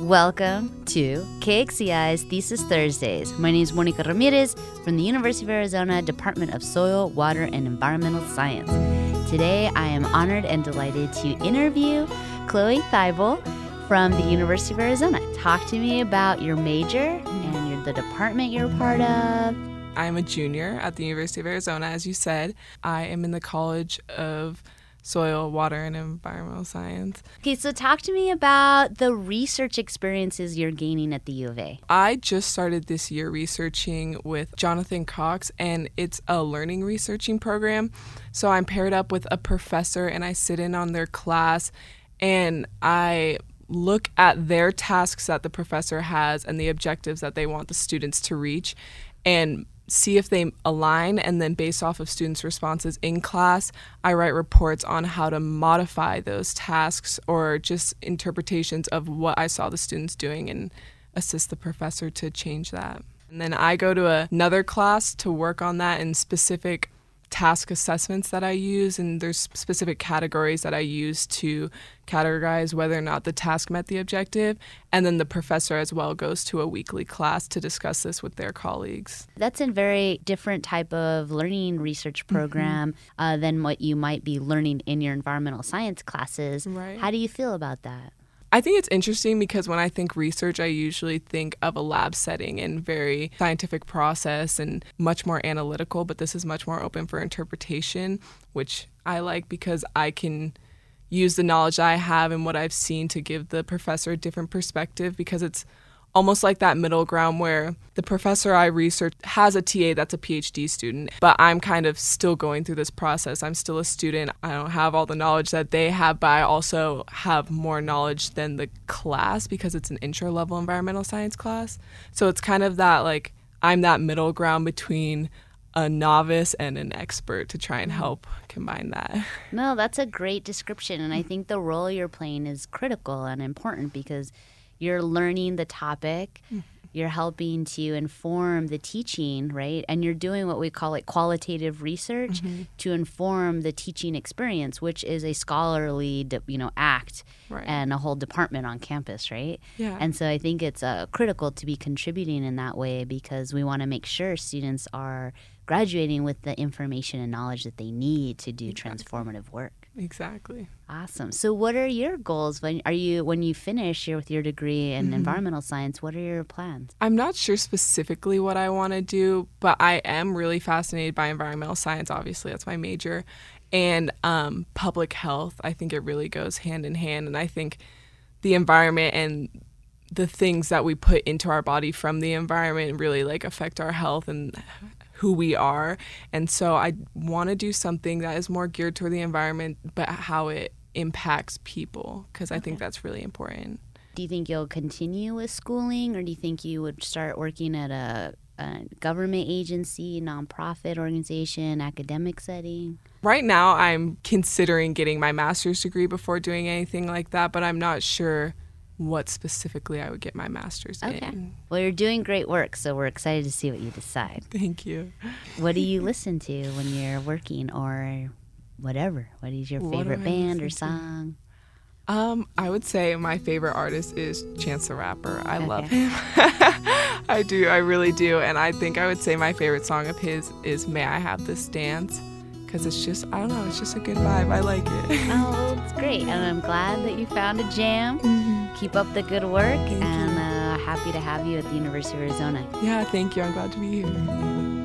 Welcome to KXCI's Thesis Thursdays. My name is Monica Ramirez from the University of Arizona Department of Soil, Water, and Environmental Science. Today, I am honored and delighted to interview Chloe Thibault from the University of Arizona. Talk to me about your major and the department you're a part of. I'm a junior at the University of Arizona, as you said. I am in the College of Soil, Water, and Environmental Science. Okay, so talk to me about the research experiences you're gaining at the U of A. I just started this year researching with Jonathan Cox, and it's a learning researching program. So I'm paired up with a professor, and I sit in on their class, and I look at their tasks that the professor has and the objectives that they want the students to reach, and see if they align, and then based off of students' responses in class, I write reports on how to modify those tasks or just interpretations of what I saw the students doing and assist the professor to change that. And then I go to another class to work on that in specific task assessments that I use, and there's specific categories that I use to categorize whether or not the task met the objective, and then the professor as well goes to a weekly class to discuss this with their colleagues. That's a very different type of learning research program than what you might be learning in your environmental science classes. Right. How do you feel about that? I think it's interesting because when I think research, I usually think of a lab setting and very scientific process and much more analytical, but this is much more open for interpretation, which I like because I can use the knowledge I have and what I've seen to give the professor a different perspective, because it's almost like that middle ground where the professor I research has a TA that's a PhD student, but I'm kind of still going through this process. I'm still a student. I don't have all the knowledge that they have, but I also have more knowledge than the class because it's an intro-level environmental science class. So it's kind of that, like, I'm that middle ground between a novice and an expert to try and help combine that. No, that's a great description, and I think the role you're playing is critical and important because you're learning the topic, you're helping to inform the teaching, right? And you're doing what we call like qualitative research to inform the teaching experience, which is a scholarly, act and a whole department on campus, right? Yeah. And so I think it's critical to be contributing in that way because we want to make sure students are graduating with the information and knowledge that they need to do transformative work. Exactly. Awesome. So what are your goals when you finish with your degree in environmental science? What are your plans? I'm not sure specifically what I want to do, but I am really fascinated by environmental science. Obviously, that's my major. And public health, I think it really goes hand in hand. And I think the environment and the things that we put into our body from the environment really like affect our health and who we are. And so I want to do something that is more geared toward the environment, but how it impacts people, because I think that's really important. Do you think you'll continue with schooling, or do you think you would start working at a government agency, nonprofit organization, academic setting? Right now, I'm considering getting my master's degree before doing anything like that, but I'm not sure what specifically I would get my master's in. Well, you're doing great work, so we're excited to see what you decide. Thank you. What do you listen to when you're working or whatever? What is your favorite band or song? I would say my favorite artist is Chance the Rapper. I love him. I do. I really do. And I think I would say my favorite song of his is May I Have This Dance, because it's just, I don't know, it's just a good vibe. I like it. Oh, it's great. And I'm glad that you found a jam. Keep up the good work, and happy to have you at the University of Arizona. Yeah, thank you. I'm glad to be here.